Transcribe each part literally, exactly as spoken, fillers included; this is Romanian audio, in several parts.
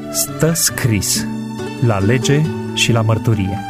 Stă scris la lege și la mărturie.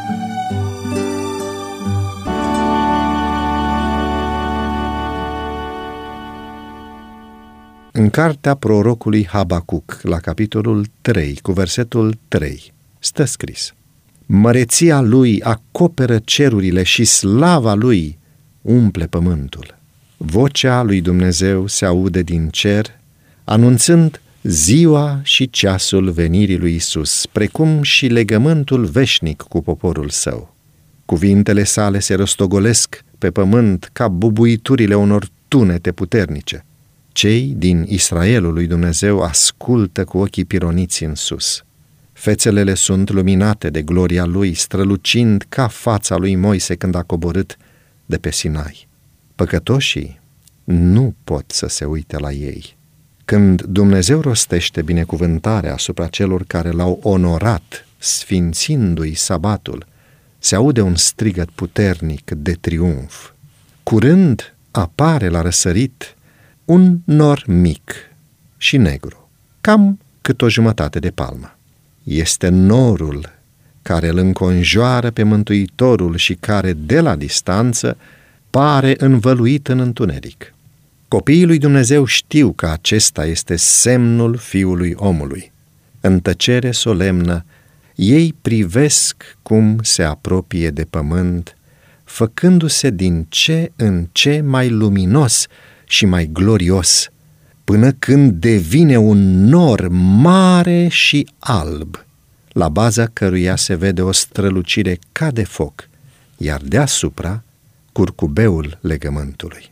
În cartea prorocului Habacuc, la capitolul trei, cu versetul trei, stă scris: Măreția lui acoperă cerurile și slava lui umple pământul. Vocea lui Dumnezeu se aude din cer, anunțând ziua și ceasul venirii lui Isus, precum și legământul veșnic cu poporul său. Cuvintele sale se rostogolesc pe pământ ca bubuiturile unor tunete puternice. Cei din Israelul lui Dumnezeu ascultă cu ochii pironiți în sus. Fețelele sunt luminate de gloria lui, strălucind ca fața lui Moise când a coborât de pe Sinai. Păcătoșii nu pot să se uite la ei. Când Dumnezeu rostește binecuvântarea asupra celor care l-au onorat, sfințindu-i sabatul, se aude un strigăt puternic de triumf. Curând apare la răsărit un nor mic și negru, cam cât o jumătate de palmă. Este norul care îl înconjoară pe Mântuitorul și care, de la distanță, pare învăluit în întuneric. Copiii lui Dumnezeu știu că acesta este semnul Fiului omului. În tăcere solemnă, ei privesc cum se apropie de pământ, făcându-se din ce în ce mai luminos și mai glorios, până când devine un nor mare și alb, la baza căruia se vede o strălucire ca de foc, iar deasupra curcubeul legământului.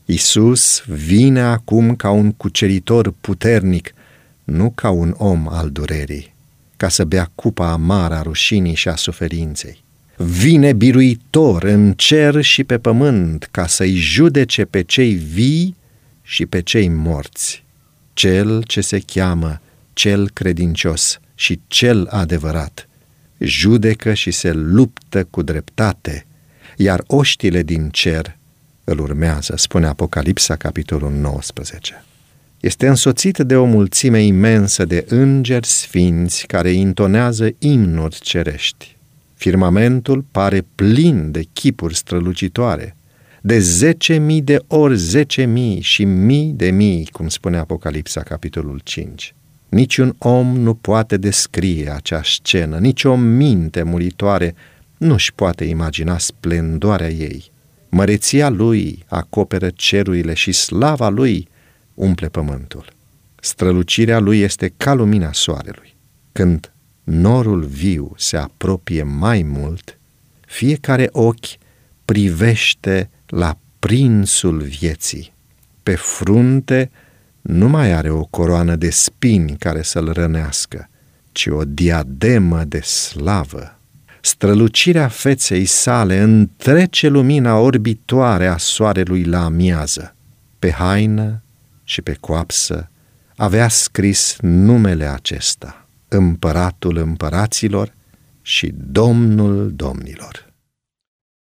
Iisus vine acum ca un cuceritor puternic, nu ca un om al durerii, ca să bea cupa amară a rușinii și a suferinței. Vine biruitor în cer și pe pământ ca să-i judece pe cei vii și pe cei morți. Cel ce se cheamă cel credincios și cel adevărat judecă și se luptă cu dreptate, iar oștile din cer îl urmează, spune Apocalipsa, capitolul nouăsprezece. Este însoțit de o mulțime imensă de îngeri sfinți care intonează imnuri cerești. Firmamentul pare plin de chipuri strălucitoare, de zece mii de ori zece mii și mii de mii, cum spune Apocalipsa, capitolul cinci. Niciun om nu poate descrie acea scenă, nici o minte muritoare nu-și poate imagina splendoarea ei. Măreția lui acoperă cerurile și slava lui umple pământul. Strălucirea lui este ca lumina soarelui. Când norul viu se apropie mai mult, fiecare ochi privește la prințul vieții. Pe frunte nu mai are o coroană de spini care să-l rănească, ci o diademă de slavă. Strălucirea feței sale întrece lumina orbitoare a soarelui la amiază. Pe haină și pe coapsă avea scris numele acesta: Împăratul împăraților și Domnul domnilor.